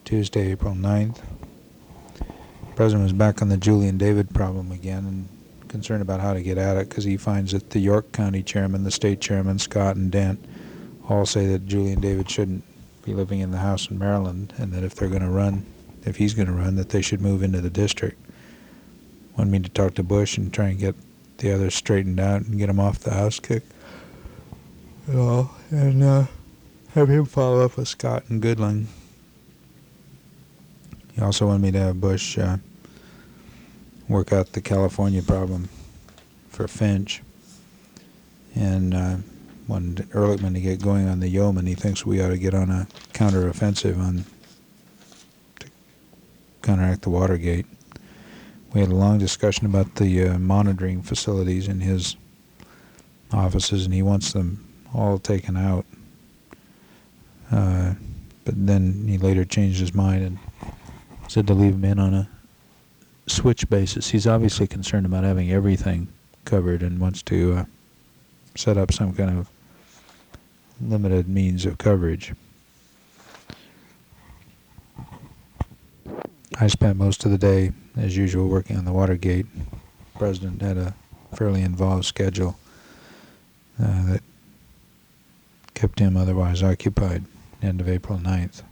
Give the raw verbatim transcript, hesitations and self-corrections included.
Tuesday, April ninth. The President was back on the Julian David problem again and concerned about how to get at it because he finds that the York County chairman, the state chairman, Scott and Dent, all say that Julian David shouldn't be living in the house in Maryland, and that if they're going to run, if he's going to run, that they should move into the district. Wanted me to talk to Bush and try and get the others straightened out and get him off the house kick. And all, and uh, have him follow up with Scott and Goodling. He also wanted me to have Bush uh, work out the California problem for Finch, and uh, wanted Ehrlichman to get going on the Yeoman. He thinks we ought to get on a counteroffensive on to counteract the Watergate. We had a long discussion about the uh, monitoring facilities in his offices, and he wants them all taken out. Uh, but then he later changed his mind and said to leave him in on a switch basis. He's obviously concerned about having everything covered and wants to uh, set up some kind of limited means of coverage. I spent most of the day, as usual, working on the Watergate. The President had a fairly involved schedule uh, that kept him otherwise occupied, end of April ninth.